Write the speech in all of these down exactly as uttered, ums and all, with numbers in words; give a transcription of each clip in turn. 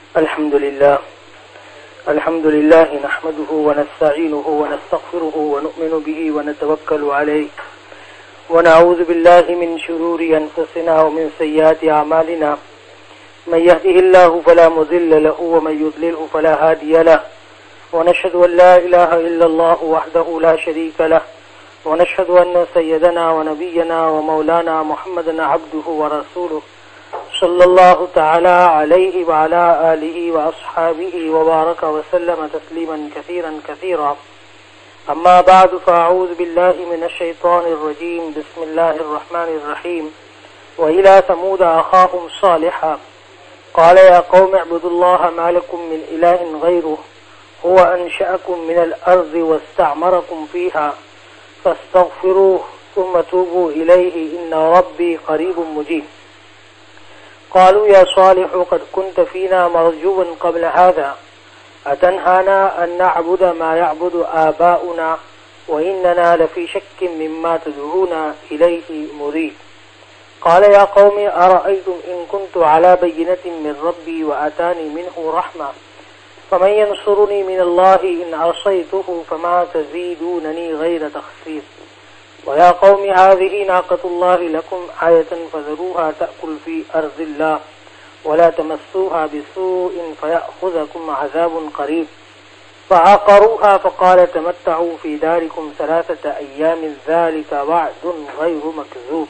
الحمد لله الحمد لله نحمده ونستعينه ونستغفره ونؤمن به ونتوكل عليه ونعوذ بالله من شرور أنفسنا ومن سيئات أعمالنا من يهده الله فلا مضل له ومن يضلله فلا هادي له ونشهد أن لا إله إلا الله وحده لا شريك له ونشهد أن سيدنا ونبينا ومولانا محمدا عبده ورسوله صلى الله تعالى عليه وعلى آله وأصحابه وبارك وسلم تسليما كثيرا كثيرا أما بعد فأعوذ بالله من الشيطان الرجيم بسم الله الرحمن الرحيم وإلى ثمود أخاهم صالحا قال يا قوم اعبدوا الله ما لكم من إله غيره هو أنشأكم من الأرض واستعمركم فيها فاستغفروه ثم توبوا إليه إن ربي قريب مجيب قالوا يا صالح قد كنت فينا مرجوا قبل هذا أتنهانا أن نعبد ما يعبد آباؤنا وإننا لفي شك مما تدعونا إليه مريب قال يا قوم أرأيتم إن كنت على بينة من ربي وأتاني منه رحمة فمن ينصرني من الله إن عصيته فما تزيدونني غير تخسير ويا قوم هذه ناقة الله لكم آية فذروها تأكل في أرض الله ولا تمسوها بسوء فيأخذكم عذاب قريب فعقروها فقال تمتعوا في داركم ثلاثة أيام ذلك وعد غير مكذوب.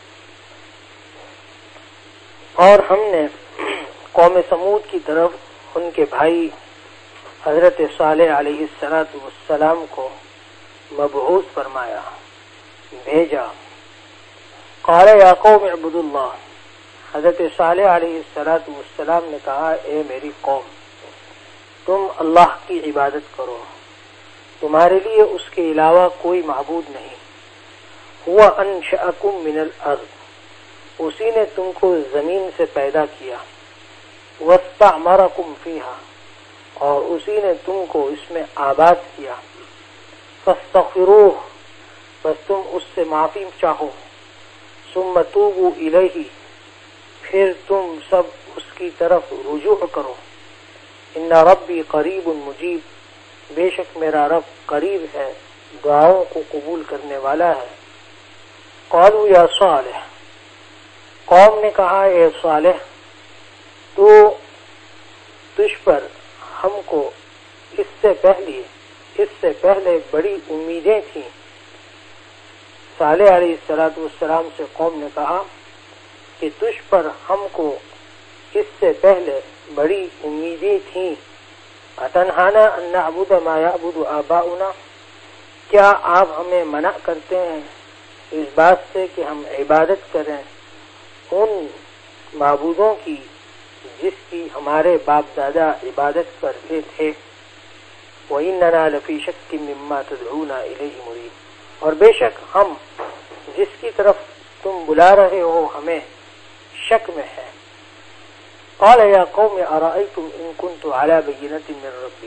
اور ہم نے قوم سمود کی طرف ان کے بھائی حضرت صالح علیہ السلام کو مبعوث فرمایا، بھیجا. قال یا قوم اعبدوا اللہ، حضرت صالح علیہ السلام نے کہا اے میری قوم، تم اللہ کی عبادت کرو، تمہارے لیے اس کے علاوہ کوئی معبود نہیں. ہوا انشأکم من الارض، اسی نے تم کو زمین سے پیدا کیا. واستعمرکم فیہا، اور اسی نے تم کو اس میں آباد کیا. فاستغفروہ، بس تم اس سے معافی چاہو. ثم توبوا الیہ، پھر تم سب اس کی طرف رجوع کرو. ان ربی قریب مجیب، بے شک میرا رب قریب ہے، دعاؤں کو قبول کرنے والا ہے. قالوا یا صالح، قوم نے کہا اے صالح، تو تجھ پر ہم کو اس سے پہلے اس سے پہلے بڑی امیدیں تھیں. صالح علیہ السلام سے قوم نے کہا کہ تجھ پر ہم کو اس سے پہلے بڑی امیدیں تھیں. اتنہانا ان نعبد ما یعبد آباؤنا، کیا آپ ہمیں منع کرتے ہیں اس بات سے کہ ہم عبادت کریں ان معبودوں کی جس کی ہمارے باپ دادا عبادت کرتے تھے. وَإِنَّنَا لَفِي شَكٍّ مِّمَّا تَدْعُونَا إِلَيْهِ مُرِيبٍ، اور بے شک ہم جس کی طرف تم بلا رہے ہو ہمیں شک میں ہے. قال یا قوم ارأیتم ان كنت على بینۃ من ربی،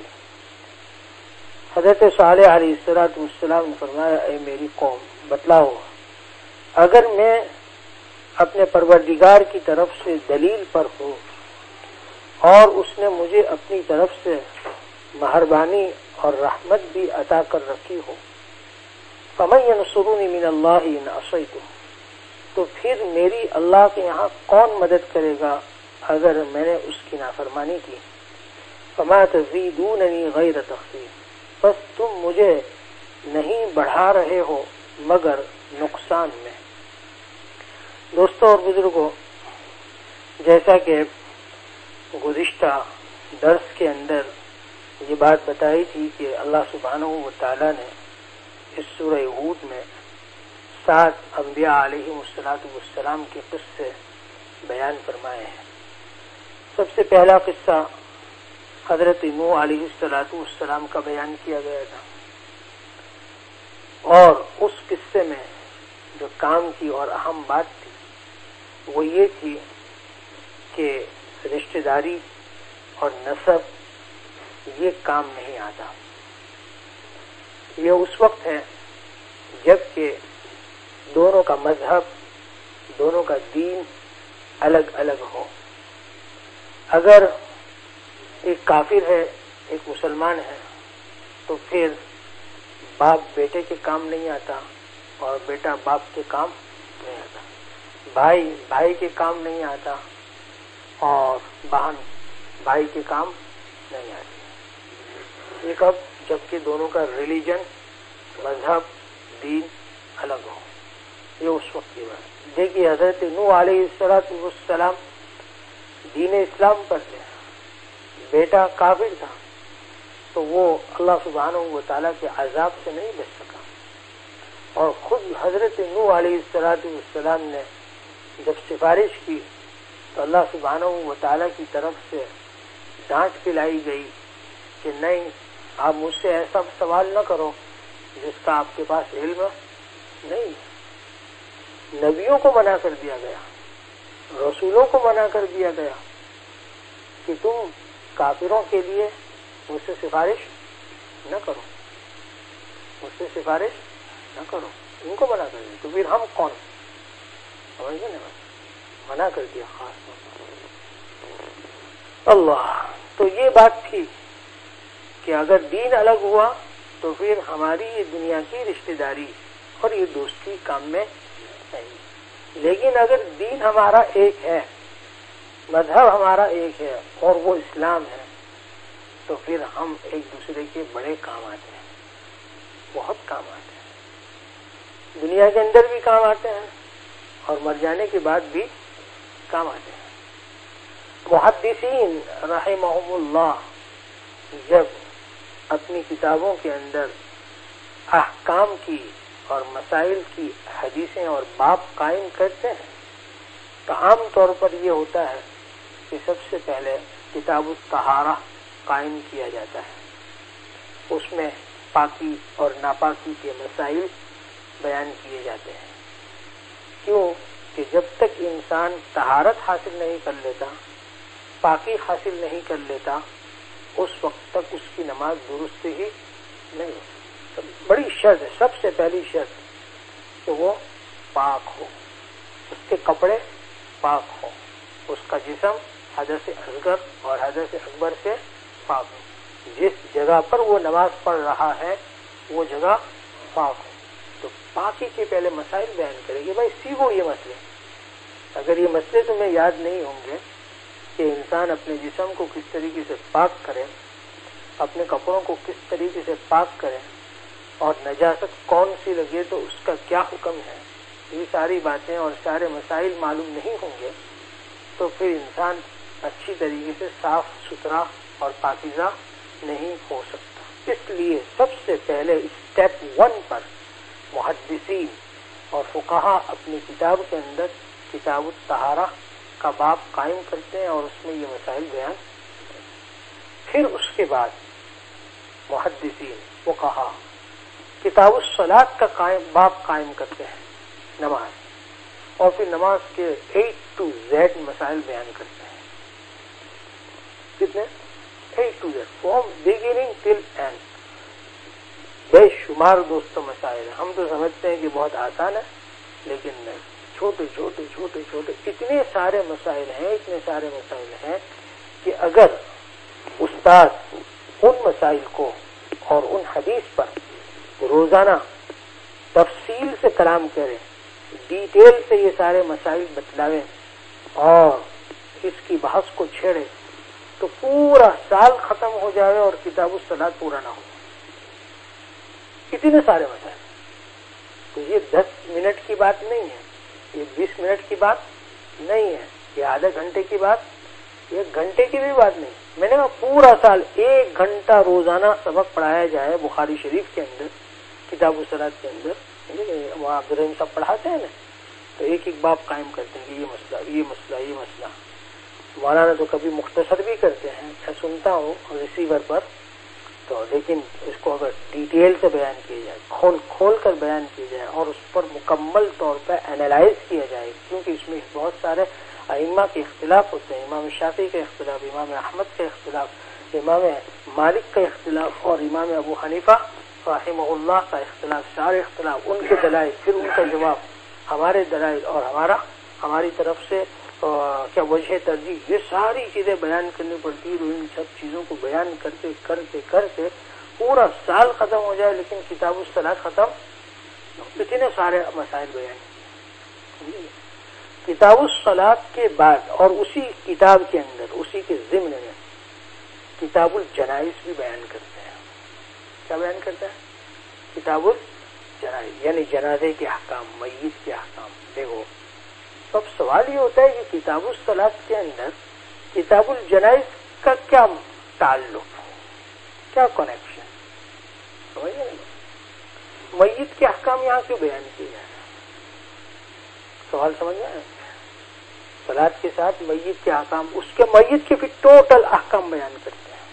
حضرت صالح علیہ السلام نے فرمایا اے میری قوم، بتلاؤ اگر میں اپنے پروردگار کی طرف سے دلیل پر ہوں اور اس نے مجھے اپنی طرف سے مہربانی اور رحمت بھی عطا کر رکھی ہو. فمن ینصرنی من اللہ ان عصیتہ، تو پھر میری اللہ کے یہاں کون مدد کرے گا اگر میں نے اس کی نافرمانی کی. فما تزیدوننی غیر تخسیر، بس تم مجھے نہیں بڑھا رہے ہو مگر نقصان میں. دوستوں اور بزرگوں، جیسا کہ گزشتہ درس کے اندر یہ بات بتائی تھی کہ اللہ سبحانہ و تعالی نے اس سورہ ہود میں سات انبیاء علیہ السلام کے قصے بیان فرمائے ہیں. سب سے پہلا قصہ حضرت نوح علیہ السلام کا بیان کیا گیا تھا، اور اس قصے میں جو کام کی اور اہم بات تھی وہ یہ تھی کہ رشتہ داری اور نسب یہ کام نہیں آتا. یہ اس وقت ہے جب کہ دونوں کا مذہب، دونوں کا دین الگ الگ ہو. اگر ایک کافر ہے ایک مسلمان ہے تو پھر باپ بیٹے کے کام نہیں آتا اور بیٹا باپ کے کام نہیں آتا، بھائی بھائی کے کام نہیں آتا اور بہن بھائی کے کام نہیں آتی۔ یہ کب؟ جبکہ دونوں کا ریلیجن، مذہب، دین الگ ہو، یہ اس وقت کی بات۔ دیکھیے حضرت نوح علیہ الصلوۃ والسلام دین اسلام پر تھے، بیٹا کافر تھا تو وہ اللہ سبحانہ و تعالیٰ کے عذاب سے نہیں بچ سکا، اور خود حضرت نوح علیہ الصلوۃ والسلام نے جب سفارش کی تو اللہ سبحانہ و تعالیٰ کی طرف سے ڈانٹ پلائی گئی کہ نہیں، آپ مجھ سے ایسا سوال نہ کرو جس کا آپ کے پاس علم نہیں۔ نبیوں کو منع کر دیا گیا، رسولوں کو منع کر دیا گیا کہ تم کافروں کے لیے مجھ سے سفارش نہ کرو، مجھ سے سفارش نہ کرو، ان کو منع کر دیا تو پھر ہم کون؟ سمجھ گئے نا، منع کر دیا خاص اللہ۔ تو یہ بات تھی کہ اگر دین الگ ہوا تو پھر ہماری یہ دنیا کی رشتہ داری اور یہ دوستی کام میں نہیں، لیکن اگر دین ہمارا ایک ہے، مذہب ہمارا ایک ہے اور وہ اسلام ہے تو پھر ہم ایک دوسرے کے بڑے کام آتے ہیں، بہت کام آتے ہیں، دنیا کے اندر بھی کام آتے ہیں اور مر جانے کے بعد بھی کام آتے ہیں۔ محدثین رحمہم اللہ جب اپنی کتابوں کے اندر احکام کی اور مسائل کی حدیثیں اور باب قائم کرتے ہیں تو عام طور پر یہ ہوتا ہے کہ سب سے پہلے کتاب الطہارہ قائم کیا جاتا ہے، اس میں پاکی اور ناپاکی کے مسائل بیان کیے جاتے ہیں۔ کیوں کہ جب تک انسان طہارت حاصل نہیں کر لیتا، پاکی حاصل نہیں کر لیتا، اس وقت تک اس کی نماز درست ہی نہیں ہو۔ بڑی شرط ہے، سب سے پہلی شرط کہ وہ پاک ہو، اس کے کپڑے پاک ہو، اس کا جسم حدث اصغر اور حدث اکبر سے پاک ہو، جس جگہ پر وہ نماز پڑھ رہا ہے وہ جگہ پاک ہو۔ تو پاکی کے پہلے مسائل بیان کرے گی۔ بھائی سیکھو یہ مسئلے، اگر یہ مسئلے تمہیں یاد نہیں ہوں گے کہ انسان اپنے جسم کو کس طریقے سے پاک کرے، اپنے کپڑوں کو کس طریقے سے پاک کرے اور نجاست کون سی لگے تو اس کا کیا حکم ہے، یہ ساری باتیں اور سارے مسائل معلوم نہیں ہوں گے تو پھر انسان اچھی طریقے سے صاف ستھرا اور پاکیزہ نہیں ہو سکتا۔ اس لیے سب سے پہلے اسٹیپ ون پر محدثین اور فقہا اپنی کتاب کے اندر کتاب الطہارہ کا باب قائم کرتے ہیں اور اس میں یہ مسائل بیان کرتے ہیں۔ پھر اس کے بعد محدثین فقہا کتاب الصلاۃ کا قائم باب قائم کرتے ہیں، نماز، اور پھر نماز کے اے ٹو زیڈ مسائل بیان کرتے ہیں۔ کتنے؟ A to Z, from beginning till end, بے شمار دوستوں مسائل ہیں۔ ہم تو سمجھتے ہیں کہ بہت آسان ہے، لیکن نہیں، چھوٹے چھوٹے چھوٹے چھوٹے اتنے سارے مسائل ہیں، اتنے سارے مسائل ہیں کہ اگر استاد ان مسائل کو اور ان حدیث پر روزانہ تفصیل سے کلام کرے، ڈیٹیل سے یہ سارے مسائل بتلاوے اور اس کی بحث کو چھیڑے تو پورا سال ختم ہو جائے اور کتاب الصلاۃ پورا نہ ہو، اتنے سارے مسائل۔ تو یہ دس منٹ کی بات نہیں ہے، یہ بیس منٹ کی بات نہیں ہے، یہ آدھے گھنٹے کی بات، ایک گھنٹے کی بھی بات نہیں۔ میں نے کہا پورا سال ایک گھنٹہ روزانہ سبق پڑھایا جائے بخاری شریف کے اندر، کتاب الصلاۃ کے اندر، وہاں عبد الرحیم صاحب پڑھاتے ہیں نا، تو ایک ایک باب قائم کرتے ہیں کہ یہ مسئلہ یہ مسئلہ یہ مسئلہ۔ مولانا تو کبھی مختصر بھی کرتے ہیں، میں سنتا ہوں ریسیور پر، تو لیکن اس کو اگر ڈیٹیل سے بیان کیا جائے، کھول کھول کر بیان کیا جائے اور اس پر مکمل طور پر اینالائز کیا جائے، کیونکہ اس میں بہت سارے ائمہ کے اختلاف ہوتے ہیں، امام شافعی کا اختلاف، امام احمد کا اختلاف، امام مالک کا اختلاف اور امام ابو حنیفہ رحمہ اللہ کا اختلاف، سارے اختلاف، ان کے دلائل، پھر ان کا جواب، ہمارے دلائل اور ہمارا ہماری طرف سے کیا وجہ ترجیح، یہ ساری چیزیں بیان کرنی پڑتی ہے. ان سب چیزوں کو بیان کرتے کرتے کرتے پورا سال ختم ہو جائے لیکن کتاب الصلاۃ ختم اتنے سارے مسائل بیان. کتاب الصلاۃ کے بعد اور اسی کتاب کے اندر اسی کے ضمن میں کتاب الجنائز بھی بیان کرتے ہیں. کیا بیان کرتا ہے؟ کتاب الجنائز یعنی جنازے کے احکام، میت کے احکام. دیکھو اب سوال یہ ہوتا ہے کہ کتاب الصلاۃ کے اندر کتاب الجنائز کا کیا تعلق، کیا کنیکشن؟ سمجھے نہیں؟ میت کے احکام یہاں کیوں بیان کیے جائیں؟ سوال سمجھ میں آیا؟ صلاۃ کے ساتھ میت کے احکام، اس کے میت کے بھی ٹوٹل احکام بیان کرتے ہیں.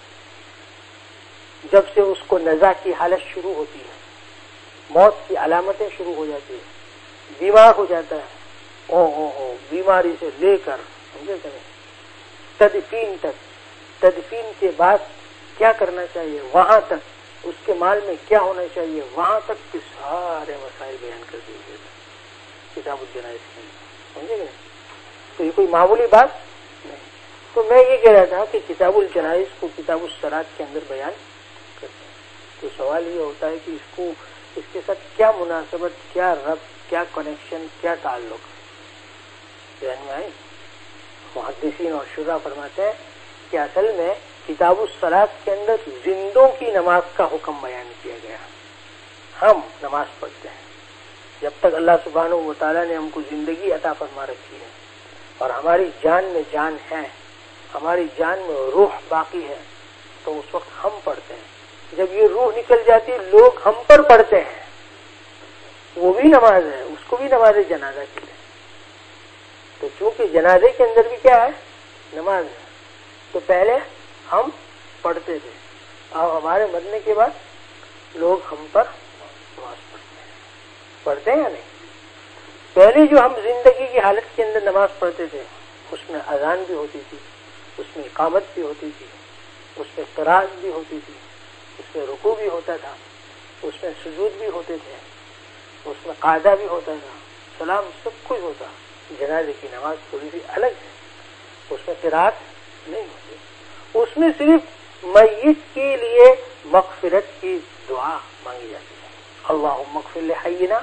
جب سے اس کو نزا کی حالت شروع ہوتی ہے، موت کی علامتیں شروع ہو جاتی ہیں، بیمار ہو جاتا ہے، او ہو ہو بیماری سے لے کر سمجھے کہ نہیں تدفین تک، تدفین کے بعد کیا کرنا چاہیے وہاں تک، اس کے مال میں کیا ہونا چاہیے وہاں تک کے سارے مسائل بیان کر دیے گئے کتاب الجنائز کے اندر. سمجھے کہ نہیں؟ تو یہ کوئی معمولی بات نہیں. تو میں یہ کہہ رہا تھا کہ کتاب الجنائز کو کتاب الصلاۃ کے اندر بیان کرتے ہیں. تو سوال یہ ہوتا ہے کہ اس کو اس کے ساتھ کیا مناسبت، کیا ربط، کیا کنیکشن، کیا تعلق ذہن میں آئے؟ محدثین اور شرح فرماتے ہیں کہ اصل میں کتاب الصلاۃ کے اندر زندوں کی نماز کا حکم بیان کیا گیا. ہم نماز پڑھتے ہیں جب تک اللہ سبحانہ و تعالیٰ نے ہم کو زندگی عطا فرما رکھی ہے اور ہماری جان میں جان ہے، ہماری جان میں روح باقی ہے، تو اس وقت ہم پڑھتے ہیں. جب یہ روح نکل جاتی ہے لوگ ہم پر پڑھتے ہیں، وہ بھی نماز ہے، اس کو بھی نماز جنازہ کی ہے. تو چونکہ جنازے کے اندر بھی کیا ہے؟ نماز ہے. تو پہلے ہم پڑھتے تھے اور ہمارے مرنے کے بعد لوگ ہم پر نماز پڑھتے ہیں. پڑھتے ہیں یا نہیں؟ پہلے جو ہم زندگی کی حالت کے اندر نماز پڑھتے تھے اس میں اذان بھی ہوتی تھی، اس میں اقامت بھی ہوتی تھی، اس میں قرات بھی ہوتی تھی، اس میں رکوع بھی ہوتا تھا، اس میں سجود بھی ہوتے تھے، اس میں قاعدہ بھی ہوتا تھا، سلام سب کچھ ہوتا. جنازے کی نماز تھوڑی سی الگ ہے، اس میں قرات نہیں ہوتی. اس میں صرف میت کے لیے مغفرت کی دعا مانگی جاتی ہے. اللہم اغفر لحینا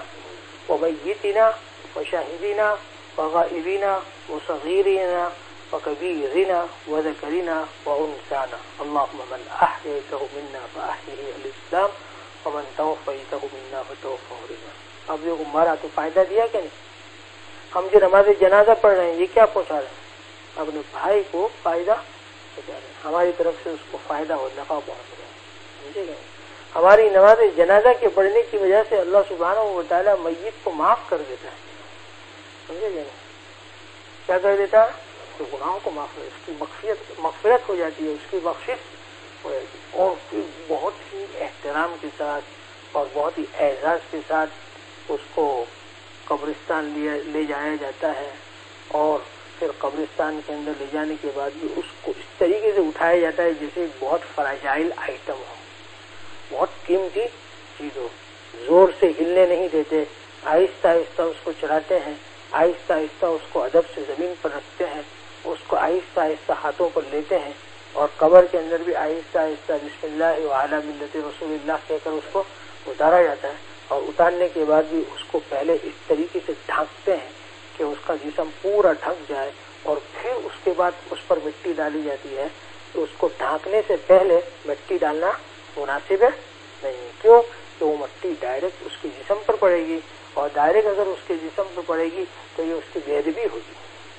ومیتنا وشاہدنا وغائبنا وصغیرنا وکبیرنا وذکرنا وانثانا اللہم من احییتہ منا فاحیہ الاسلام ومن توفیتہ منا فتوفہ رنا. اب یہ مارا تو فائدہ دیا کہ نہیں؟ ہم جو نماز جنازہ پڑھ رہے ہیں یہ کیا پہنچا رہے ہیں؟ اپنے بھائی کو فائدہ پہنچا رہے ہیں، ہماری طرف سے اس کو فائدہ اور نفع پہنچ رہا ہے. سمجھے گئے؟ ہماری نماز جنازہ کے پڑھنے کی وجہ سے اللہ سبحانہ و تعالیٰ میت کو معاف کر دیتا ہے. سمجھے گئے؟ کیا کر دیتا ہے؟ تو گناہوں کو معاف کر، اس کی مغفرت مغفرت ہو جاتی ہے، اس کی بخشش ہو جاتی ہے. اور پھر بہت ہی احترام کے ساتھ اور بہت ہی اعزاز کے ساتھ اس کو قبرستان لے جایا جاتا ہے. اور پھر قبرستان کے اندر لے جانے کے بعد بھی اس کو اس طریقے سے اٹھایا جاتا ہے جیسے بہت فراجائل آئٹم ہو، بہت قیمتی چیز ہو. زور سے ہلنے نہیں دیتے، آہستہ آہستہ اس کو چڑھاتے ہیں، آہستہ آہستہ اس کو ادب سے زمین پر رکھتے ہیں، اس کو آہستہ آہستہ ہاتھوں پر لیتے ہیں اور قبر کے اندر بھی آہستہ آہستہ بسم اللہ وعلی ملت رسول اللہ کہہ کر اس کو اتارا جاتا ہے. اور اتارنے کے بعد بھی اس کو پہلے اس طریقے سے ڈھانکتے ہیں کہ اس کا جسم پورا ڈھک جائے اور پھر اس کے بعد اس پر مٹی ڈالی جاتی ہے. تو اس کو ڈھانکنے سے پہلے مٹی ڈالنا مناسب ہے نہیں. کیوں؟ کہ وہ مٹی ڈائریکٹ اس کے جسم پر پڑے گی اور ڈائریکٹ اگر اس کے جسم پر پڑے گی تو یہ اس کی بے ادبی ہوگی.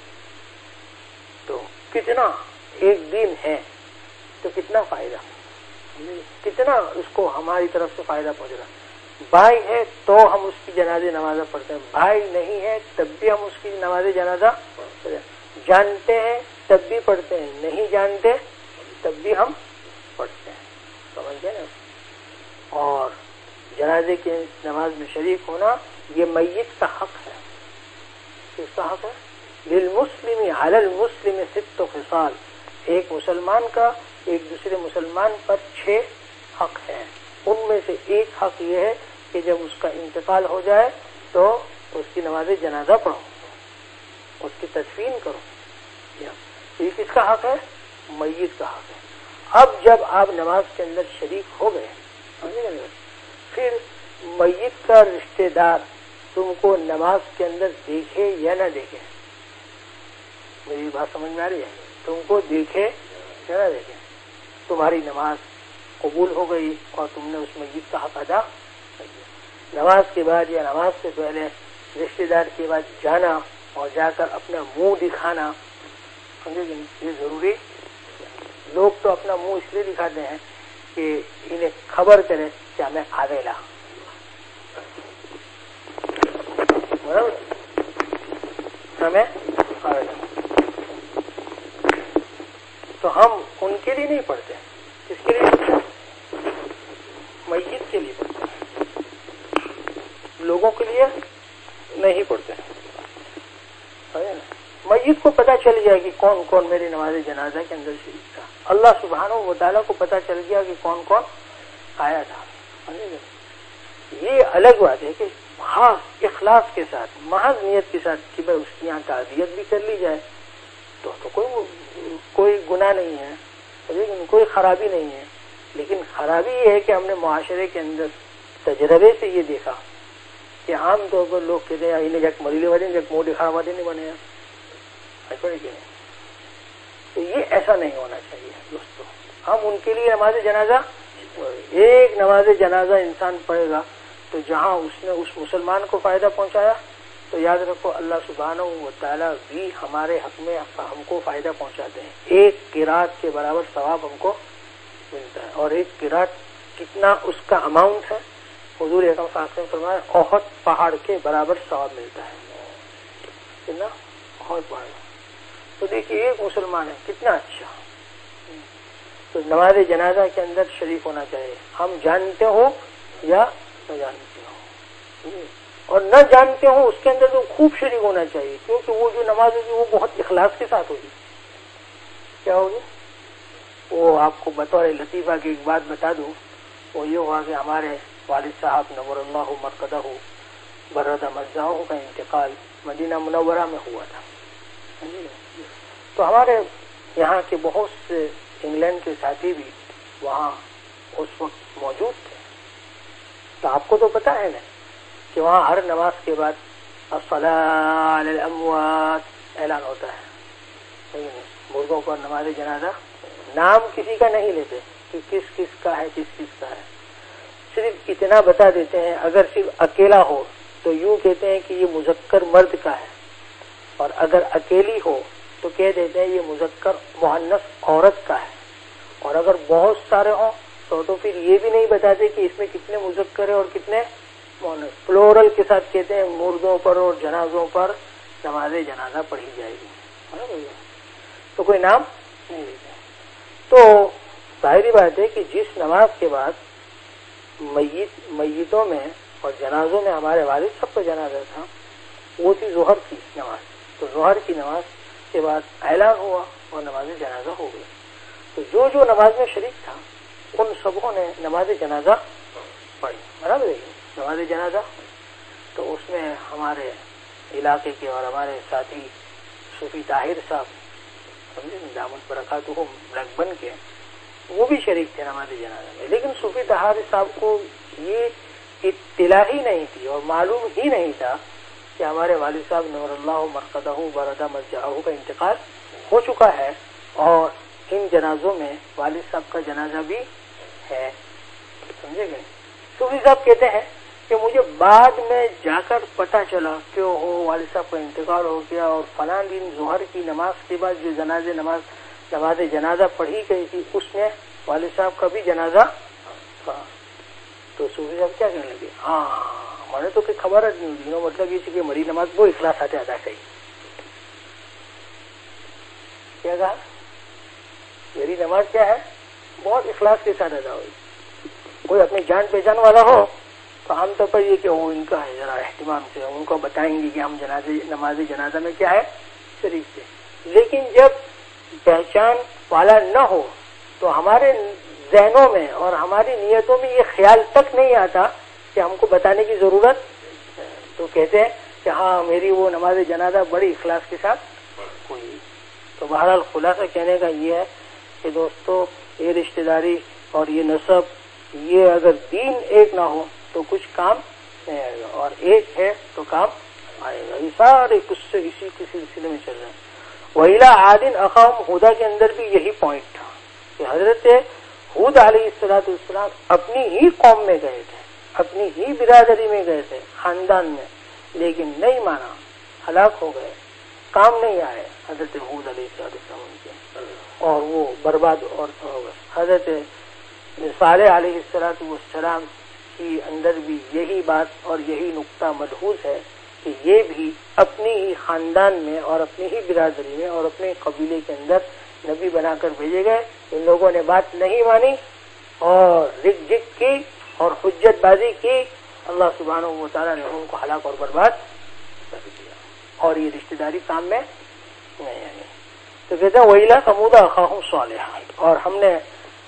تو کتنا ایک دن ہے تو کتنا فائدہ، کتنا اس کو ہماری طرف سے فائدہ پہنچ رہا. بھائی ہے تو ہم اس کی جنازے نمازہ پڑھتے ہیں، بھائی نہیں ہے تب بھی ہم اس کی نماز جنازہ پڑھتے ہیں، جانتے ہیں تب بھی پڑھتے ہیں، نہیں جانتے تب بھی ہم پڑھتے ہیں. سمجھ گئے نا؟ اور جنازے کی نماز میں شریک ہونا یہ میت کا حق ہے. کس کا حق ہے؟ للمسلم علی المسلم ست خصال. ایک مسلمان کا ایک دوسرے مسلمان پر چھ حق ہیں. ان میں سے ایک حق یہ ہے کہ جب اس کا انتقال ہو جائے تو اس کی نماز جنازہ پڑھو، اس کی تدفین کرو. یہ کس کا حق ہے؟ میت کا حق ہے۔ اب جب آپ نماز کے اندر شریک ہو گئے پھر میت کا رشتہ دار تم کو نماز کے اندر دیکھے یا نہ دیکھے، میری بات سمجھ میں آ رہی ہے؟ تم کو دیکھے یا نہ دیکھے، تمہاری نماز قبول ہو گئی اور تم نے اس میت کا حق ادا کر دیا۔ نماز کے بعد یا نماز سے پہلے رشتہ دار کے بعد جانا اور جا کر اپنا منہ دکھانا، سمجھے کہ یہ ضروری؟ لوگ تو اپنا منہ اس لیے دکھاتے ہیں کہ انہیں خبر کرے کہ ہمیں آویلا، ہمیں آویلا، تو ہم ان کے لیے نہیں پڑھتے۔ کس کے لیے پڑھتے ہیں؟ میت کے لیے پڑھتے ہیں، لوگوں کے لیے نہیں پڑھتے۔ میت کو پتہ چل گیا کہ کون کون میری نماز جنازہ کے اندر شریک تھا، اللہ سبحانہ و تعالیٰ کو پتہ چل گیا کہ کون کون آیا تھا۔ یہ الگ بات ہے کہ خاص اخلاص کے ساتھ، محض نیت کے ساتھ کہ بھائی اس کی یہاں تعزیت بھی کر لی جائے تو تو کوئی کوئی گناہ نہیں ہے، لیکن کوئی خرابی نہیں ہے۔ لیکن خرابی یہ ہے کہ ہم نے معاشرے کے اندر تجربے سے یہ دیکھا کہ عام طور پر لوگ کہتے ہیں انہیں جگ مریلے والے جگ منہ دکھا والے نہیں بنے، تو یہ ایسا نہیں ہونا چاہیے دوستو۔ ہم ان کے لیے نماز جنازہ، ایک نماز جنازہ انسان پڑھے گا تو جہاں اس نے اس مسلمان کو فائدہ پہنچایا تو یاد رکھو اللہ سبحانہ و تعالیٰ بھی ہمارے حق میں ہم کو فائدہ پہنچاتے ہیں۔ ایک قرات کے برابر ثواب ہم کو ملتا ہے، اور ایک قرات کتنا اس کا اماؤنٹ ہے، حضور اکرم صلی اللہ علیہ وسلم نے فرمایا احد پہاڑ کے برابر ثواب ملتا ہے، کتنا؟ احد پہاڑ۔ تو دیکھیے ایک مسلمان ہے کتنا اچھا، تو نماز جنازہ کے اندر شریک ہونا چاہیے، ہم جانتے ہو یا نہ جانتے ہو، اور نہ جانتے ہو اس کے اندر تو خوب شریک ہونا چاہیے، کیونکہ وہ جو نماز ہوگی وہ بہت اخلاص کے ساتھ ہوگی۔ کیا ہوگی؟ وہ آپ کو بطور لطیفہ کی ایک بات بتا دوں، وہ یہ ہوا کہ ہمارے والد صاحب نور اللہ مرقدہ برد مزاح کا انتقال مدینہ منورہ میں ہوا تھا، تو ہمارے یہاں کے بہت سے انگلینڈ کے ساتھی بھی وہاں اس وقت موجود تھے۔ تو آپ کو تو پتا ہے نا کہ وہاں ہر نماز کے بعد الصلاۃ علی الاموات اعلان ہوتا ہے، مردوں پر نماز جنازہ، نام کسی کا نہیں لیتے کہ کس کس کا ہے کس کس کا ہے، صرف اتنا بتا دیتے ہیں، اگر صرف اکیلا ہو تو یوں کہتے ہیں کہ یہ مذکر مرد کا ہے، اور اگر اکیلی ہو تو کہہ دیتے ہیں یہ مذکر مؤنث عورت کا ہے، اور اگر بہت سارے ہوں تو تو پھر یہ بھی نہیں بتاتے کہ اس میں کتنے مذکر ہیں اور کتنے مؤنث، پلورل کے ساتھ کہتے ہیں مردوں پر اور جنازوں پر نماز جنازہ پڑھی جائے گی، تو کوئی نام نہیں لیتے۔ تو ظاہری بات ہے کہ جس نماز کے بعد میت میتوں میں اور جنازوں میں ہمارے والد صاحب کا جنازہ تھا وہ تھی ظہر کی نماز، تو ظہر کی نماز کے بعد اعلان ہوا اور نماز جنازہ ہو گئی، تو جو جو نماز میں شریک تھا ان سبوں نے نماز جنازہ پڑھی، برابر ہے نماز جنازہ۔ تو اس میں ہمارے علاقے کے اور ہمارے ساتھی صوفی طاہر صاحب سمجھے دامت برکاتہ بلیک بن کے وہ بھی شریک تھے نماز جنازہ میں، لیکن صوفی طاہر صاحب کو یہ اطلاع ہی نہیں تھی اور معلوم ہی نہیں تھا کہ ہمارے والد صاحب نور اللہ مرقدہ برد مضجعہ کا انتقال ہو چکا ہے، اور ان جنازوں میں والد صاحب کا جنازہ بھی ہے، سمجھے گئے۔ صوفی صاحب کہتے ہیں کہ مجھے بعد میں جا کر پتہ چلا کہ وہ والد صاحب کا انتقال ہو گیا، اور فلاں دن ظہر کی نماز کے بعد جو جناز نماز نماز جنازہ پڑھی گئی تھی اس میں والد صاحب کا بھی جنازہ تھا۔ تو صوفی صاحب کیا کہنے لگے، ہاں میں نے تو کوئی خبر نہیں دی، مطلب یہ کہ مری نماز وہ اخلاص آتے ادا کری۔ کیا کہا؟ میری نماز کیا ہے؟ بہت اخلاص کے ساتھ ادا ہوئی۔ کوئی اپنی جان پہچان والا ہو تو عام طور پر یہ کہ وہ ان کا ہے ذرا اہتمام سے ان کو بتائیں گے کہ ہم جنازے نماز جنازہ میں کیا ہے شریک تھے، لیکن جب پہچان والا نہ ہو تو ہمارے ذہنوں میں اور ہماری نیتوں میں یہ خیال تک نہیں آتا کہ ہم کو بتانے کی ضرورت، تو کہتے ہیں کہ ہاں میری وہ نماز جنازہ بڑی اخلاص کے ساتھ ہوئی۔ تو بہرحال خلاصہ کہنے کا یہ ہے کہ دوستو یہ رشتہ داری اور یہ نسب یہ اگر دین ایک نہ ہو تو کچھ کام نہیں آئے گا، اور ایک ہے تو کام آئے گا. یہ سارے قصے اسی کے سلسلے میں چل رہے ہیں. وَإِلَىٰ عَادٍ أَخَاهُمْ هُودَ کے اندر بھی یہی پوائنٹ تھا کہ حضرت ہود علیہ الصلوۃ والسلام اپنی ہی قوم میں گئے تھے، اپنی ہی برادری میں گئے تھے، خاندان میں، لیکن نہیں مانا، ہلاک ہو گئے، کام نہیں آئے حضرت ہود علیہ السلام کے، اور وہ برباد اور ہو گئے. حضرت صالح علیہ الصلوۃ والسلام کی اندر بھی یہی بات اور یہی نقطہ ملحوظ ہے کہ یہ بھی اپنی ہی خاندان میں اور اپنی ہی برادری میں اور اپنے قبیلے کے اندر نبی بنا کر بھیجے گئے. ان لوگوں نے بات نہیں مانی اور رک جک کی اور حجت بازی کی، اللہ سبحانہ و تعالیٰ نے ان کو ہلاک اور برباد کر دیا، اور یہ رشتہ داری کام میں نہیں آئی. تو کہتے ہیں وَإِلَىٰ ثَمُودَ أَخَاهُمْ صَالِحًا، اور ہم نے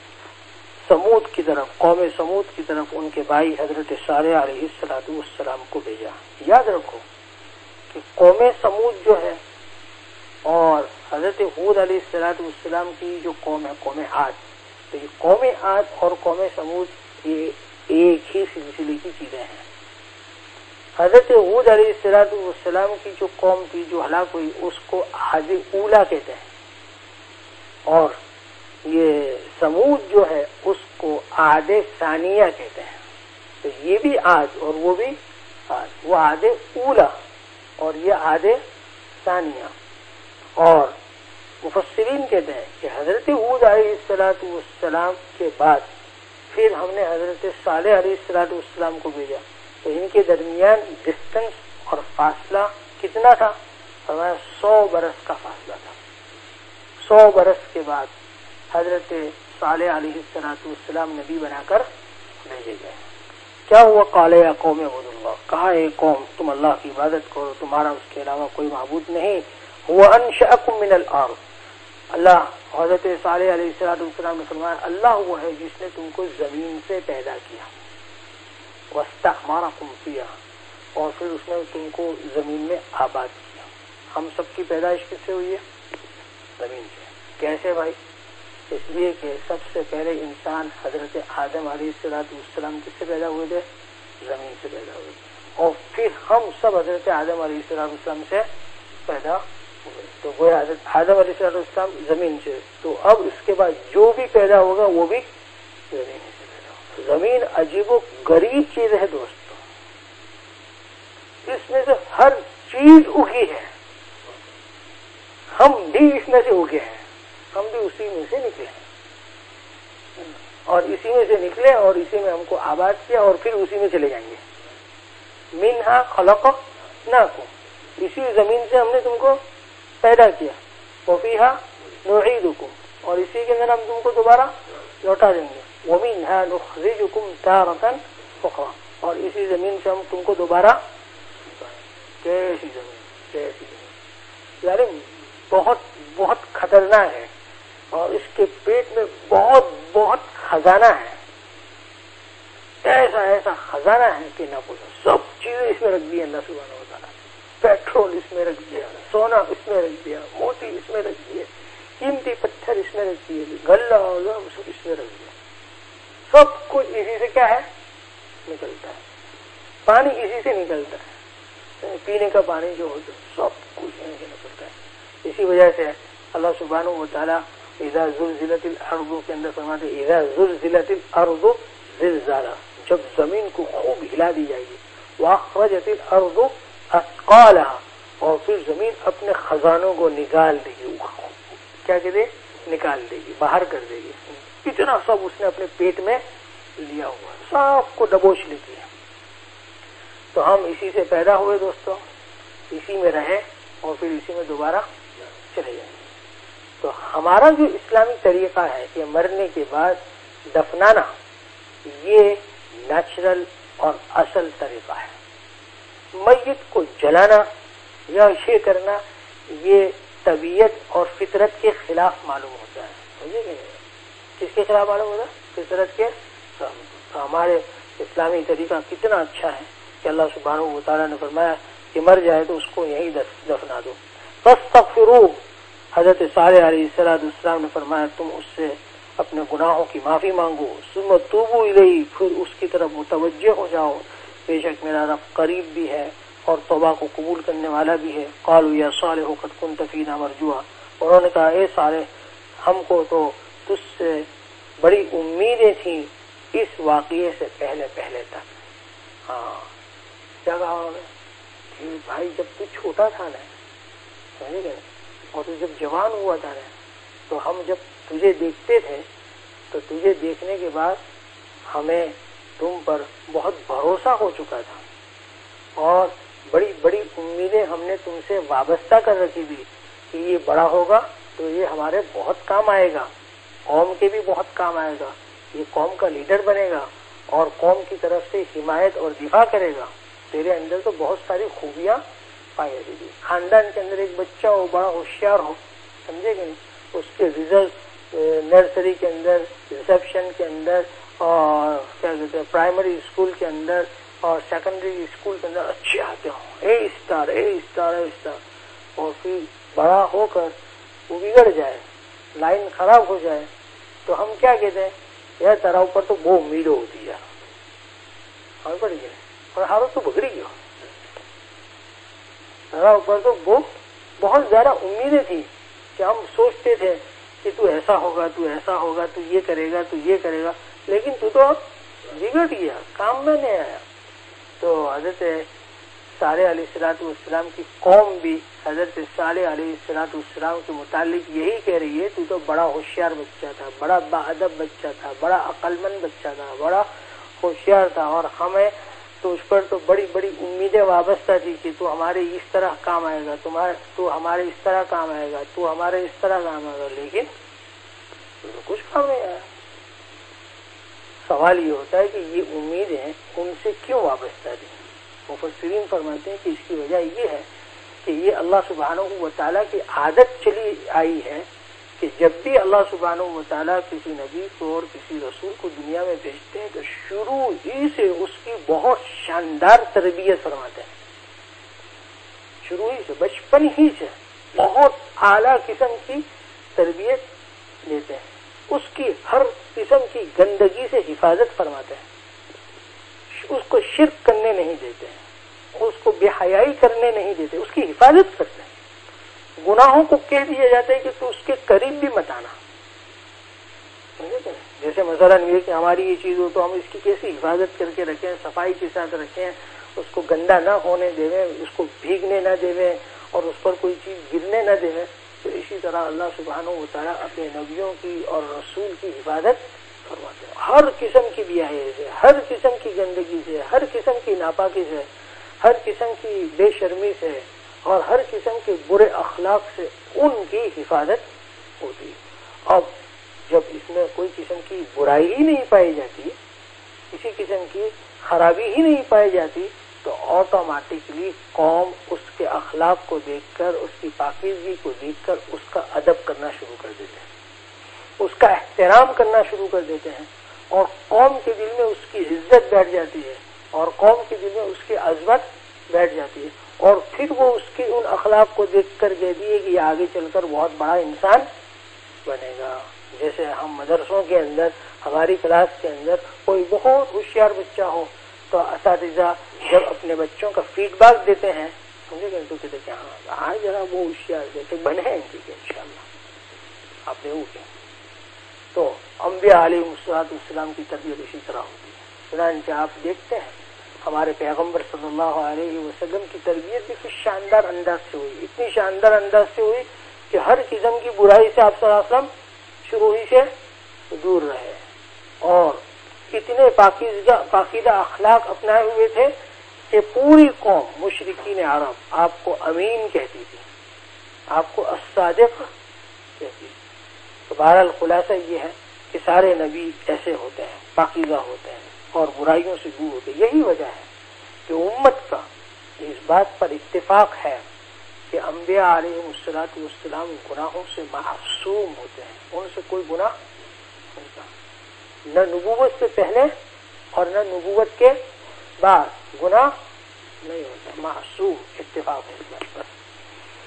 سمود کی طرف، قوم سمود کی طرف ان کے بھائی حضرت صالح علیہ الصلوۃ والسلام کو بھیجا. یاد رکھو کہ قوم سمود جو ہے اور حضرت ہود علیہ الصلوۃ والسلام کی جو قوم ہے قوم عاد، تو یہ قوم عاد اور قوم سمود یہ ایک ہی سلسلے کی چیزیں ہیں. حضرت ہود علیہ الصلوۃ والسلام کی جو قوم تھی جو ہلاک ہوئی اس کو عاد اولا کہتے ہیں، اور یہ سمود جو ہے اس کو عاد ثانیہ کہتے ہیں. تو یہ بھی عاد اور وہ بھی عاد، وہ عاد اولا اور یہ عاد ثانیہ. اور مفسرین کہتے ہیں کہ حضرت ہود علیہ الصلوۃ والسلام کے بعد پھر ہم نے حضرت صالح علیہ الصلوۃ والسلام کو بھیجا، تو ان کے درمیان ڈسٹنس اور فاصلہ کتنا تھا؟ فرمایا سو برس کا فاصلہ تھا. سو برس کے بعد حضرت صالح علیہ الصلوۃ والسلام نبی بنا کر بھیجے گئے. کیا ہوا؟ قال یا قوم اعبدوا اللہ، کہا اے قوم تم اللہ کی عبادت کرو، تمہارا اس کے علاوہ کوئی معبود نہیں. هو انشأکم من الارض، اللہ حضرت صالح علیہ الصلوۃ والسلام نے فرمایا اللہ وہ ہے جس نے تم کو زمین سے پیدا کیا. واستعمرکم فیہا، اور پھر اس نے تم کو زمین میں آباد کیا. ہم سب کی پیدائش کس سے ہوئی ہے؟ زمین سے. کیسے بھائی؟ اس لیے کہ سب سے پہلے انسان حضرت آدم علیہ الصلوۃ والسلام کس سے پیدا ہوئے تھے؟ زمین سے پیدا ہوئے تھے، اور پھر ہم سب حضرت آدم علیہ الصلوۃ والسلام سے پیدا ہوئے. تو وہ حضرت آدم علیہ الصلوۃ والسلام زمین سے، تو اب اس کے بعد جو بھی پیدا ہوگا وہ بھی زمین سے پیدا ہوگا. زمین عجیب و غریب چیز ہے دوستو، اس میں سے ہر چیز اگی ہے، ہم بھی اس میں سے اگے ہیں، ہم بھی اسی میں سے نکلے ہیں، اور اسی میں سے نکلے اور اسی میں ہم کو آباد کیا اور پھر اسی میں چلے جائیں گے. منہا خلقناکم، اسی زمین سے ہم نے تم کو پیدا کیا. وفیہا نعیدکم، اور اسی کے اندر ہم تم کو دوبارہ لوٹا دیں گے. ومنہا نخرجکم تارۃ اخری، اور اسی زمین سے ہم تم کو دوبارہ، کیسی زمین کیسی زمین یعنی بہت بہت خطرناک ہے، اور اس کے پیٹ میں بہت بہت خزانہ ہے، ایسا ایسا خزانہ ہے کہ نہ پوچھو. سب چیزیں اس میں رکھ دی اللہ سبحانہ و تعالیٰ، پیٹرول اس میں رکھ دیا، سونا اس میں رکھ دیا، موتی اس میں رکھ دیے، قیمتی پتھر اس میں رکھ دیے، غلہ سب اس میں رکھ دیا. سب کچھ اسی سے کیا ہے؟ نکلتا ہے. پانی اسی سے نکلتا ہے، پینے کا پانی جو ہوتا ہے سب کچھ یہیں سے نکلتا ہے. اسی وجہ سے اللہ سبحانہ و تعالیٰ اذا زلزلت الارض کے اندر فرماتے اذا زلزلت الارض زلزالہ، جب زمین کو خوب ہلا دی جائے گی. واخرجت الارض اثقالها، اور پھر زمین اپنے خزانوں کو نکال دے گی. کیا کہتے؟ نکال دے گی، باہر کر دے گی. اتنا سب اس نے اپنے پیٹ میں لیا ہوا، سب کو دبوچ لیتی ہے. تو ہم اسی سے پیدا ہوئے دوستوں، اسی میں رہے اور پھر اسی میں دوبارہ چلے جائیں گے. تو ہمارا جو اسلامی طریقہ ہے کہ مرنے کے بعد دفنانا، یہ نیچرل اور اصل طریقہ ہے. میت کو جلانا یا یہ کرنا یہ طبیعت اور فطرت کے خلاف معلوم ہوتا ہے. سمجھے کہ نہیں؟ کس کے خلاف معلوم ہوتا ہے؟ فطرت کے خلاف. تو ہمارے اسلامی طریقہ کتنا اچھا ہے کہ اللہ سبحانہ و تعالیٰ نے فرمایا کہ مر جائے تو اس کو یہی دفنا دو. فاستغفروہ، حضرت صالح علیہ السلام نے فرمایا تم اس سے اپنے گناہوں کی معافی مانگو، ثم توبوا الیہ، پھر اس کی طرف متوجہ ہو جاؤ، بے شک میرا رب قریب بھی ہے اور توبہ کو قبول کرنے والا بھی ہے۔ قالوا یا صالح قد كنت فینا مرجوا، انہوں نے کہا اے صالح ہم کو تو تجھ سے بڑی امیدیں تھیں اس واقعے سے پہلے پہلے تک۔ ہاں کیا کہا انہوں نے کہ بھائی جب تو چھوٹا تھا نا، سمجھے گئے، اور تو جب جوان ہوا تھا نا، تو ہم جب تجھے دیکھتے تھے تو تجھے دیکھنے کے بعد ہمیں تم پر بہت بھروسہ ہو چکا تھا اور بڑی بڑی امیدیں ہم نے تم سے وابستہ کر رکھی تھی کہ یہ بڑا ہوگا تو یہ ہمارے بہت کام آئے گا، قوم کے بھی بہت کام آئے گا، یہ قوم کا لیڈر بنے گا اور قوم کی طرف سے حمایت اور دفاع کرے گا۔ تیرے اندر تو بہت ساری خوبیاں پائی جاتی تھی، خاندان کے اندر ایک بچہ ہو بڑا ہوشیار ہو، سمجھے کہ نہیں، اس کے رزلٹ نرسری کے اندر، ریسیپشن کے اندر، اور کیا کہتے ہیں پرائمری اسکول کے اندر اور سیکنڈری اسکول کے اندر اچھے آتے ہوں، A star A star A star, اور پھر بڑا ہو کر وہ بگڑ جائے، لائن خراب ہو جائے تو ہم کیا کہتے ہیں، یار تیرا اوپر تو وہ امید ہوتی ہے، ہمیں پڑ گئے اور حالت تو بگڑی گئی، تیرا اوپر تو وہ بہت زیادہ امیدیں تھی کہ ہم سوچتے تھے کہ تو ایسا ہوگا تو ایسا ہوگا تو یہ کرے گا تو یہ کرے گا، لیکن تو تو بگڑ گیا، کام میں نہیں آیا۔ تو حضرت صالح علیہ الصلوۃ والسلام کی قوم بھی حضرت صالح علیہ الصلوۃ والسلام کے متعلق یہی کہہ رہی ہے، تو تو بڑا ہوشیار بچہ تھا، بڑا باادب بچہ تھا، بڑا عقل مند بچہ تھا، بڑا ہوشیار تھا، اور ہمیں تو اس پر تو بڑی بڑی امیدیں وابستہ تھی کہ تو ہمارے اس طرح کام آئے گا، تمہارے تو ہمارے اس طرح کام آئے گا، تو ہمارے اس طرح کام آئے گا، لیکن کچھ کام نہیں آیا۔ سوال یہ ہوتا ہے کہ یہ امیدیں ان سے کیوں وابستہ تھی؟ مفسرین فرماتے ہیں کہ اس کی وجہ یہ ہے کہ یہ اللہ سبحانہ و تعالیٰ کی عادت چلی آئی ہے کہ جب بھی اللہ سبحانہ و تعالیٰ کسی نبی کو اور کسی رسول کو دنیا میں بھیجتے ہیں تو شروع ہی سے اس کی بہت شاندار تربیت فرماتے ہیں، شروع ہی سے، بچپن ہی سے بہت اعلیٰ قسم کی تربیت دیتے ہیں، اس کی ہر قسم کی گندگی سے حفاظت فرماتے ہیں، اس کو شرک کرنے نہیں دیتے ہیں، اس کو بے حیائی کرنے نہیں دیتے، اس کی حفاظت کرتے ہیں، گناہوں کو کہہ دیا جاتا ہے کہ تو اس کے قریب بھی مت آنا، جیسے مثلا یہ کہ ہماری یہ چیز ہو تو ہم اس کی کیسی حفاظت کر کے رکھیں، صفائی کے ساتھ رکھیں، اس کو گندا نہ ہونے دیں، اس کو بھیگنے نہ دیں اور اس پر کوئی چیز گرنے نہ دیں، تو اسی طرح اللہ سبحانہ و تعالیٰ اپنے نبیوں کی اور رسول کی حفاظت فرماتے ہیں، ہر قسم کی بیاہی سے، ہر قسم کی گندگی سے، ہر قسم کی ناپاکی سے، ہر قسم کی بے شرمی سے اور ہر قسم کے برے اخلاق سے ان کی حفاظت ہوتی ہے۔ اب جب اس میں کوئی قسم کی برائی ہی نہیں پائی جاتی، کسی قسم کی خرابی ہی نہیں پائی جاتی، تو آٹومیٹکلی قوم اس کے اخلاق کو دیکھ کر، اس کی پاکیزگی کو دیکھ کر اس کا ادب کرنا شروع کر دیتے ہیں، اس کا احترام کرنا شروع کر دیتے ہیں، اور قوم کے دل میں اس کی عزت بیٹھ جاتی ہے اور قوم کے دل میں اس کی عظمت بیٹھ جاتی ہے، اور پھر وہ اس کے ان اخلاق کو دیکھ کر کہتی ہے کہ یہ آگے چل کر بہت بڑا انسان بنے گا۔ جیسے ہم مدرسوں کے اندر، ہماری کلاس کے اندر کوئی بہت ہوشیار بچہ ہو تو اساتذہ جب اپنے بچوں کا فیڈ بیک دیتے ہیں، سمجھے گا تو کہتے ہیں ہاں ہاں ذرا وہ ہوشیار دیتے بنے ہیں ٹھیک ہے انشاءاللہ، آپ نے وہ کیا۔ تو انبیاء علیہ الصلوۃ والسلام کی تربیت اسی طرح ہوتی ہے، چنانچہ آپ دیکھتے ہیں ہمارے پیغمبر صلی اللہ علیہ وسلم کی تربیت بھی کچھ شاندار انداز سے ہوئی، اتنی شاندار انداز سے ہوئی کہ ہر قسم کی برائی سے آپ صلی اللہ علیہ وسلم شروع ہی سے دور رہے، اور اتنے پاکیزہ پاکیزہ اخلاق اپنائے ہوئے تھے کہ پوری قوم مشرکین عرب آپ کو امین کہتی تھی، آپ کو الصادق کہتی تھی۔ تو بہرحال خلاصہ یہ ہے کہ سارے نبی ایسے ہوتے ہیں، پاکیزہ ہوتے ہیں اور برائیوں سے دور ہوتے ہیں۔ یہی وجہ ہے کہ امت کا اس بات پر اتفاق ہے کہ انبیاء علیہ الصلوۃ والسلام گناہوں سے معصوم ہوتے ہیں، ان سے کوئی گناہ نہیں ہوتا، نہ نبوت سے پہلے اور نہ نبوت کے بعد گناہ نہیں ہوتا، معصوم، اتفاق ہے اس بات پر۔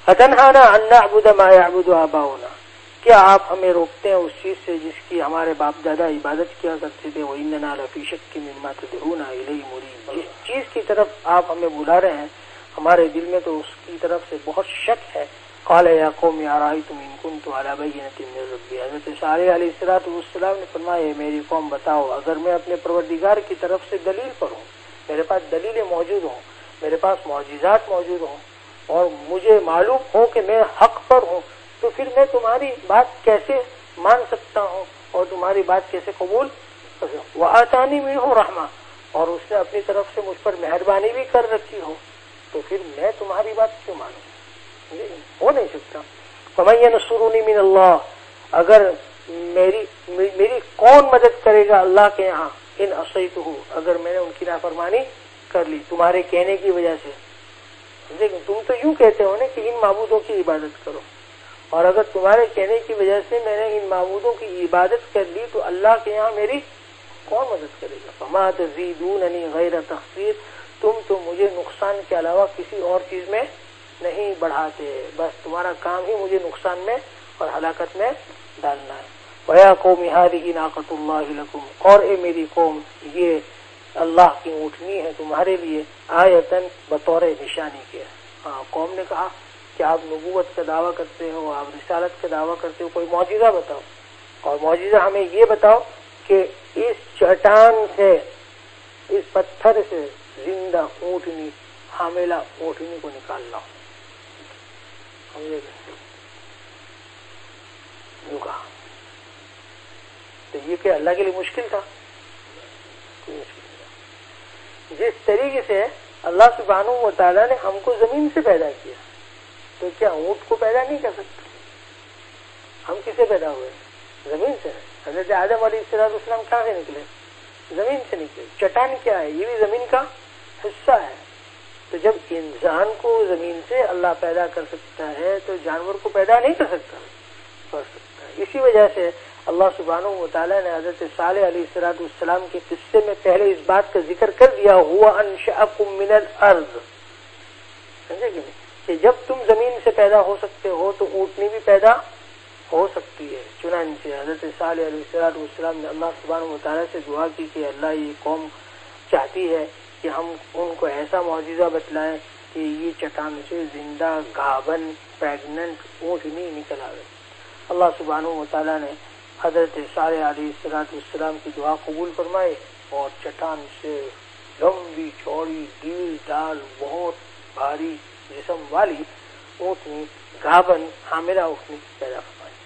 اتنہانا ان نعبد ما یعبد آباؤنا، کیا آپ ہمیں روکتے ہیں اس چیز سے جس کی ہمارے باپ دادا عبادت کیا کرتے تھے؟ وَإِنَّنَا لَفِي شَكٍّ مِّمَّا تَدْعُونَا إِلَيْهِ مُرِيبٍ، جس چیز کی طرف آپ ہمیں بلا رہے ہیں ہمارے دل میں تو اس کی طرف سے بہت شک ہے۔ قال یا قوم اراأیتم ان کنت علی بینۃ من ربی، حضرت صالح علیہ الصلوۃ والسلام نے فرمایا میری قوم بتاؤ، اگر میں اپنے پروردگار کی طرف سے دلیل پر ہوں، میرے پاس دلیلیں موجود ہوں، میرے پاس معجزات موجود ہوں اور مجھے معلوم ہو کہ میں حق پر ہوں، تو پھر میں تمہاری بات کیسے مان سکتا ہوں اور تمہاری بات کیسے قبول کر سکتا ہوں؟ وآتانی منہ رحمہ، اور اس نے اپنی طرف سے مجھ پر مہربانی بھی کر رکھی ہو، تو پھر میں تمہاری بات کیوں مانوں؟ ہو نہیں سکتا۔ فمن ینصرنی من اللہ، اگر میری میری کون مدد کرے گا اللہ کے یہاں؟ ان عصیتہ، اگر میں نے ان کی نافرمانی کر لی تمہارے کہنے کی وجہ سے۔ لیکن تم تو یوں کہتے ہو نا کہ ان معبودوں کی عبادت کرو، اور اگر تمہارے کہنے کی وجہ سے میں نے ان معبودوں کی عبادت کر لی تو اللہ کے یہاں میری کون مدد کرے گا؟ فما تزیدوننی غیر تخسیر، تم تو مجھے نقصان کے علاوہ کسی اور چیز میں نہیں بڑھاتے، بس تمہارا کام ہی مجھے نقصان میں اور ہلاکت میں ڈالنا ہے۔ وَيَا قَوْمِ هَٰذِهِ نَاقَةُ اللَّهِ لَكُمْ، اور اے میری قوم یہ اللہ کی اونٹنی ہے تمہارے لیے، آیتن بطور نشانی کے۔ ہاں، قوم نے کہا کہ آپ نبوت کا دعویٰ کرتے ہو، آپ رسالت کا دعویٰ کرتے ہو، کوئی معجزہ بتاؤ، اور معجزہ ہمیں یہ بتاؤ کہ اس چٹان سے، اس پتھر سے زندہ اونٹنی، حاملہ اونٹنی کو نکال لاؤ۔ یوں کہا تو یہ کہ اللہ کے لیے مشکل تھا؟ جس طریقے سے اللہ سبحانہ و تعالیٰ نے ہم کو زمین سے پیدا کیا، تو کیا اونٹ کو پیدا نہیں کر سکتے؟ ہم کسے پیدا ہوئے؟ زمین سے۔ حضرت آدم علیہ السلام کہاں سے نکلے؟ زمین سے نکلے۔ چٹان کیا ہے؟ یہ بھی زمین کا حصہ ہے۔ تو جب انسان کو زمین سے اللہ پیدا کر سکتا ہے تو جانور کو پیدا نہیں کر سکتا؟ کر سکتا ہے۔ اسی وجہ سے اللہ سبحانہ و تعالیٰ نے حضرت صالح علیہ السلام کے قصے میں پہلے اس بات کا ذکر کر دیا، ہوا انشأکم من الارض، سمجھے کہ نہیں، کہ جب تم زمین سے پیدا ہو سکتے ہو تو اونٹنی بھی پیدا ہو سکتی ہے۔ چنانچہ حضرت صالح علیہ السلام نے اللہ سبحانہ و تعالیٰ سے دعا کی کہ اللہ یہ قوم چاہتی ہے کہ ہم ان کو ایسا معجزہ بتلائیں کہ یہ چٹان سے زندہ گھابن پیگننٹ اونٹنی نکل آئے۔ اللہ سبحانہ و تعالیٰ نے حضرت صالح علیہ السلام کی دعا قبول فرمائے اور چٹان سے لمبی چوڑی ڈیل ڈال بہت بھاری جسم والی اونٹنی، گھابن حاملہ اونٹنی پیدا فرمائی۔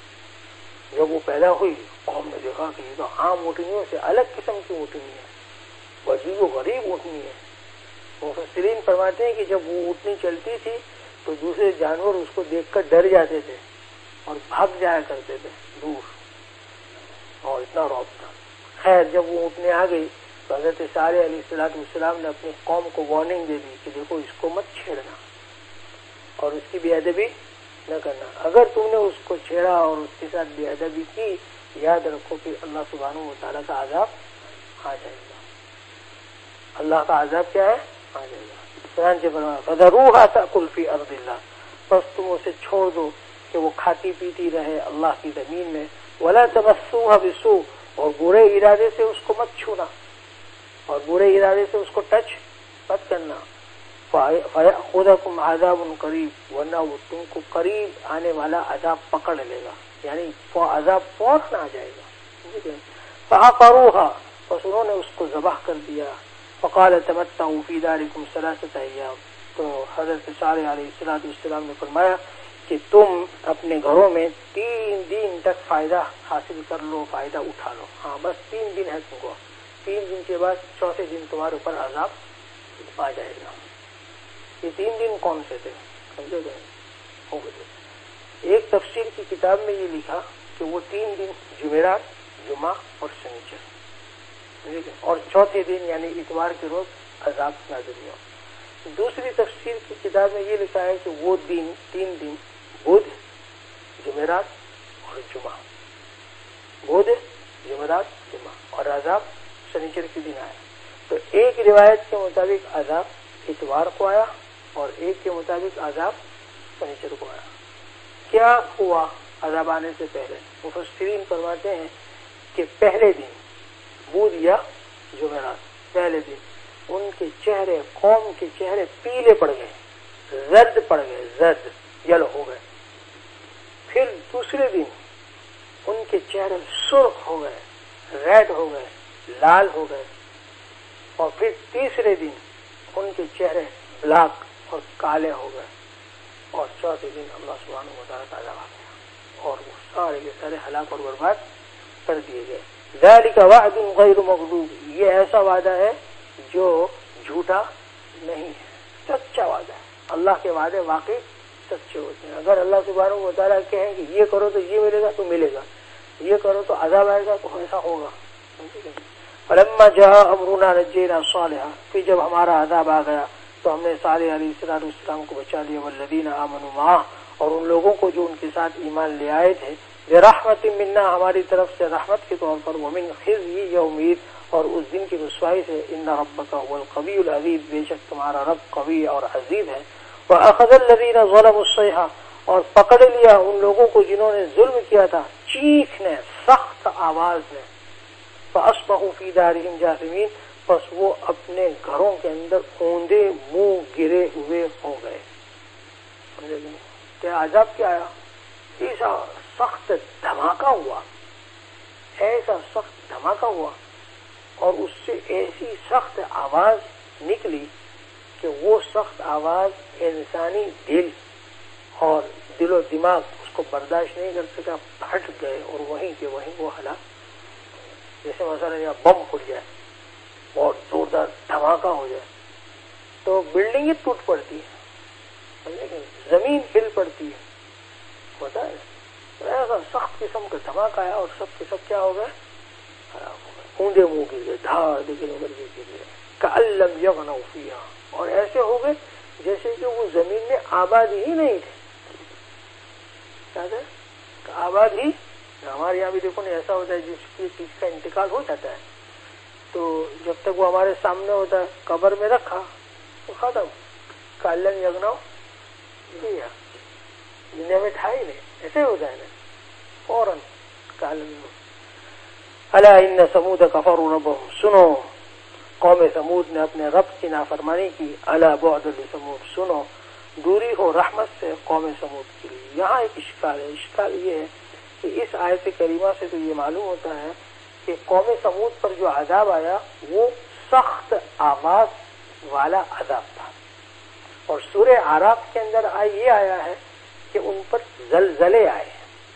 جب وہ پیدا ہوئی قوم نے دیکھا کہ یہ تو عام اونٹنیوں سے الگ قسم کی اونٹنی ہے، عجیب و غریب اونٹنی ہے۔ مفسرین فرماتے ہیں کہ جب وہ اونٹنی چلتی تھی تو دوسرے جانور اس کو دیکھ کر ڈر جاتے تھے اور بھاگ جایا کرتے تھے دور، اور اتنا رعب تھا۔ خیر جب وہ اونٹنی آ گئی تو حضرت صالح علیہ السلام نے اپنی قوم کو وارننگ دے دی کہ دیکھو اس کو مت چھیڑنا اور اس کی بے ادبی نہ کرنا، اگر تم نے اس کو چھیڑا اور اس کے ساتھ بے ادبی کی یاد رکھو کہ اللہ سبحانہ و تعالیٰ کا عذاب آ جائے گا۔ اللہ کا عذاب کیا ہے؟ آ جائے گا۔ چنانچہ فرمایا فَذَرُوهَا تَأْكُلْ فِي أَرْضِ اللَّهِ، بس تم اسے چھوڑ دو کہ وہ کھاتی پیتی رہے اللہ کی زمین میں، وَلَا تَمَسُّوهَا بِسُوءٍ، اور برے ارادے سے اس کو مت چھونا اور برے ارادے سے اس کو ٹچ مت کرنا۔ فَيَأْخُذَكُمْ عَذَابٌ قَرِيبٌ، ورنہ وہ تم کو قریب آنے والا عذاب پکڑ لے گا، یعنی وہ عذاب فوراً آ جائے گا۔ فَعَقَرُوهَا، بس انہوں نے اس کو ذبح کر دیا۔ فَقَالَ تَمَتَّعُوا فِي دَارِكُمْ ثَلَاثَةَ أَيَّامٍ، تو حضرت صالح علیہ السلام نے فرمایا کہ تم اپنے گھروں میں تین دن تک فائدہ حاصل کر لو، فائدہ اٹھا لو۔ ہاں بس تین دن ہے تم کو، تین دن کے بعد چوتھے دن تمہارے اوپر عذاب آ جائے گا۔ یہ تین دن کون سے تھے سمجھے گئے؟ ایک تفسیر کی کتاب میں یہ لکھا کہ وہ تین دن جمعرات، جمعہ اور شنیچر، اور چوتھے دن یعنی اتوار کے روز عذاب نازل ہوا۔ دوسری تفسیر کی کتاب میں یہ لکھا ہے کہ وہ دن تین دن بدھ، جمعرات اور جمعہ، بدھ، جمعرات، جمعہ، اور عذاب شنیچر کے دن آیا۔ تو ایک روایت کے مطابق عذاب اتوار کو آیا اور ایک کے مطابق عذاب سنیچر کو آیا. کیا ہوا عذاب آنے سے پہلے؟ مفسرین فرماتے ہیں کہ پہلے دن بود یا جمعرات، پہلے دن ان کے چہرے، قوم کے چہرے پیلے پڑ گئے، زرد پڑ گئے، زرد یلو ہو گئے. پھر دوسرے دن ان کے چہرے سرخ ہو گئے، ریڈ ہو گئے، لال ہو گئے. اور پھر تیسرے دن ان کے چہرے بلاک اور کالے ہو گئے. اور چوتھے دن اللہ سبحانہ و تعالیٰ کا عذاب آ گیا اور وہ سارے کے سارے ہلاک اور برباد کر دیے گئے. ذالک وعد غیر مکذوب، یہ ایسا وعدہ ہے جو جھوٹا نہیں ہے، سچا وعدہ ہے. اللہ کے وعدے واقعی سچے ہوتے ہیں. اگر اللہ سبحانہ و تعالیٰ کہیں کہ یہ کرو تو یہ ملے گا تو ملے گا، یہ کرو تو عذاب آئے گا تو ایسا ہوگا. فلما جاء امرنا نجینا صالحا، پھر جب ہمارا عذاب آ گیا تو ہم نے صالح علیہ السلام کو بچا لیا. والذین آمنوا معه، اور ان لوگوں کو جو ان کے ساتھ ایمان لے آئے تھے. برحمت منا، ہماری طرف سے رحمت کے طور پر. ومن خزي یومئذ، اور اس دن کی رسوائی سے. ان ربک هو القوی العزیز، بے شک تمہارا رب قوی اور عزیز ہے. واخذ الذین ظلموا الصیحہ، اور پکڑ لیا ان لوگوں کو جنہوں نے ظلم کیا تھا چیخنے، سخت آواز میں. فاصبحوا فی دارہم جاثمین، پس وہ اپنے گھروں کے اندر اوندے منہ گرے ہوئے ہو گئے. کیا عذاب کیا آیا؟ ایسا سخت دھماکہ ہوا، ایسا سخت دھماکہ ہوا اور اس سے ایسی سخت آواز نکلی کہ وہ سخت آواز انسانی دل اور دل و دماغ اس کو برداشت نہیں کر سکا، پھٹ گئے اور وہیں کے وہیں وہ ہلاک. جیسے مثلا یا بم پھٹ جائے اور زوردار دھماکہ ہو جائے تو بلڈنگیں ٹوٹ پڑتی ہے، لیکن زمین ہل پڑتی ہے. پتا ہے ایسا سخت قسم کا دھماکہ آیا اور سب کے سب کیا ہو گئے؟ اونڈے منہ گر گئے، دھاڑ دیکھنے گر گئے. کأن لم یغنوا فیہا، اور ایسے ہو گئے جیسے کہ وہ زمین میں آباد ہی نہیں تھے. کیا ہے آباد ہی؟ ہمارے یہاں بھی دیکھو نا ایسا ہوتا ہے جس کی چیز کا انتقال ہو جاتا ہے تو جب تک وہ ہمارے سامنے ہوتا ہے قبر میں رکھا تو ختم. کالن یغنوا فیہا، دنیا میں تھا ہی نہیں، ایسے ہوتا ہے نا فوراً کالن. الا ان ثمود کفروا ربهم، سنو قوم سمود نے اپنے رب کی نافرمانی کی. الا بعد لثمود، سنو دوری ہو رحمت سے قوم سمود کے لیے. یہاں ایک اشکال ہے، اشکال یہ ہے کہ اس آیت کریمہ سے تو یہ معلوم ہوتا ہے کہ قوم سمود پر جو عذاب آیا وہ سخت آواز والا عذاب تھا. اور سورہ اعراف کے اندر یہ آیا ہے کہ ان پر زلزلے آئے.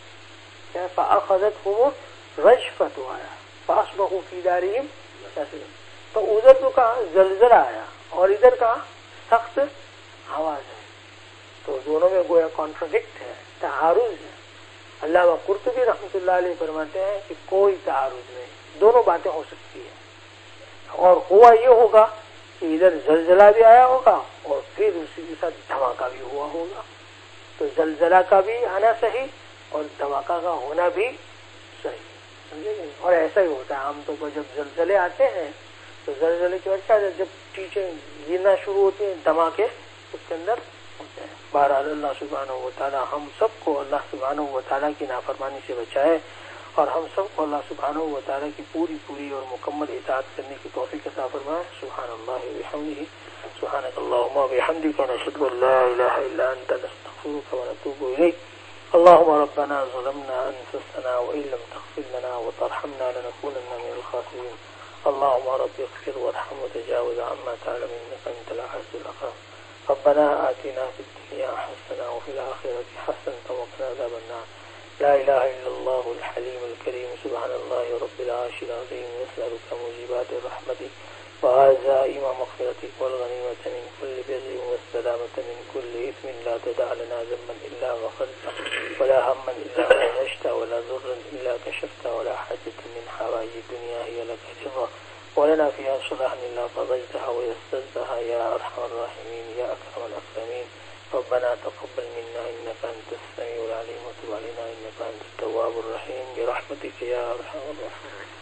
فَأَخَذَتْهُمُ الرَّجْفَةُ آیا، فَأَصْبَحُوا فِي دَارِهِمْ جاثمین. تو ادھر تو کہاں زلزلہ آیا اور ادھر کہاں سخت آواز ہے. تو دونوں میں گویا کانٹراڈکٹ ہے، تعارض ہے. علامہ قرطبی رحمۃ اللہ علیہ فرماتے ہیں کہ کوئی تعارض نہیں، دونوں باتیں ہو سکتی ہیں. اور ہوا یہ ہوگا کہ ادھر زلزلہ بھی آیا ہوگا اور پھر اسی کے ساتھ دھماکہ بھی ہوا ہوگا. تو زلزلہ کا بھی آنا صحیح اور دھماکہ کا ہونا بھی صحیح، سمجھے گے. اور ایسا ہی ہوتا ہے عام طور پر جب زلزلے آتے ہیں تو زلزلے کی وجہ سے جب چیزیں گرنا شروع ہوتی ہیں دھماکے اس کے اندر ہوتے ہیں. بہرحال اللہ سبحانہ و تعالی ہم سب کو اللہ سبحانہ و تعالی کی نافرمانی سے بچائے اور ہم سب کو اللہ سبحانہ و تعالی کی پوری پوری اور مکمل اطاعت کرنے کی توفیق عطا فرمائے. سبحان اللہ وبحمدہ، سبحانک اللہم وبحمدک، نشہد ان لا الہ الا انت، نستغفرک ونتوب الیک. اللهم ربنا ظلمنا أنفسنا وإن لم تغفر لنا وترحمنا لنكونن من الخاسرين. اللهم رب اغفر وارحم وتجاوز عما تعلم إنك أنت العزيز الأكرم. ربنا آتنا في الدنيا حسنة وفي الآخرة حسنة وقنا عذاب النار. لا إله إلا الله الحليم الكريم، سبحان الله رب العرش العظيم. نسألك موجبات رحمتك وعزائم مغفرتك والغنيمة من كل بر والسلامة من كل إثم. لا تدع لنا ذنبا إلا غفرته ولا هما إلا فرجته ولا ضرا إلا كشفته ولا حاجة من حوائج الدنيا هي لك رضا ولنا فيها صلاح إلا قضيتها ويسرتها يا أرحم الراحمين يا أكرم الأكرمين. ربنا تقبل منا إنك أنت السميع العليم وتب علينا إنك أنت التواب الرحيم برحمتك يا أرحم الراحمين.